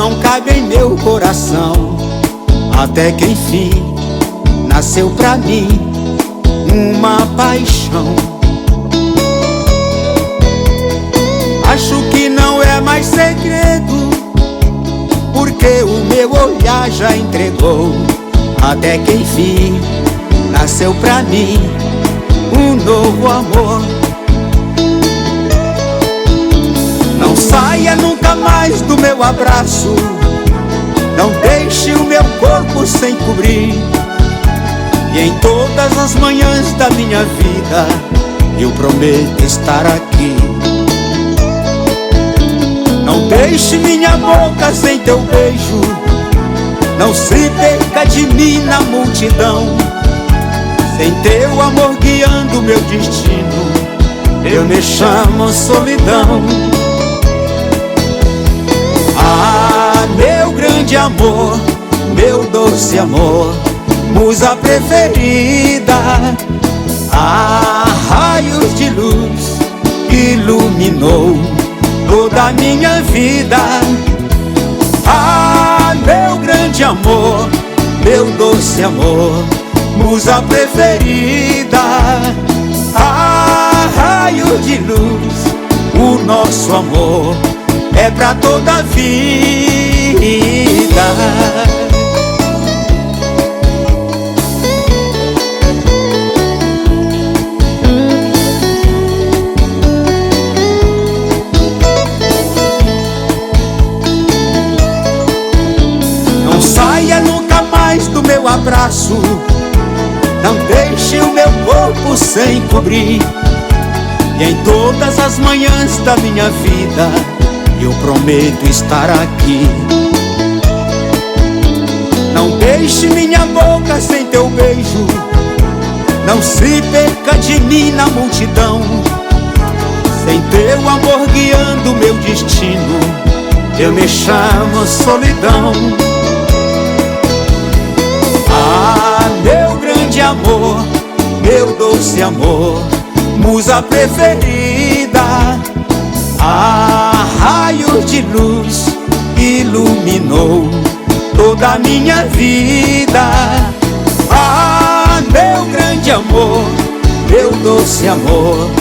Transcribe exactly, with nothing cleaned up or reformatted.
não cabe em meu coração. Até que enfim nasceu pra mim uma paixão. Acho que não é mais segredo, porque o meu olhar já entregou. Até que enfim nasceu pra mim um novo amor. Não saia nunca mais do meu abraço, não deixe o meu corpo sem cobrir. E em todas as manhãs da minha vida eu prometo estar aqui. Não deixe minha boca sem teu beijo, não se perca de mim na multidão. Sem teu amor guiando meu destino, eu me chamo solidão. Ah, meu grande amor, meu doce amor, musa preferida. Ah, raios de luz iluminou toda a minha vida. Ah, meu grande amor, meu doce amor, musa preferida. Ah, raio de luz, o nosso amor é pra toda a vida. Não saia nunca mais do meu abraço, não deixe o meu corpo sem cobrir. E em todas as manhãs da minha vida eu prometo estar aqui. Não deixe minha boca sem teu beijo, não se perca de mim na multidão. Sem teu amor guiando meu destino, eu me chamo solidão. Ah, meu grande amor, meu doce amor, musa preferida. Ah, raio de luz iluminou toda a minha vida. Ah, meu grande amor, meu doce amor,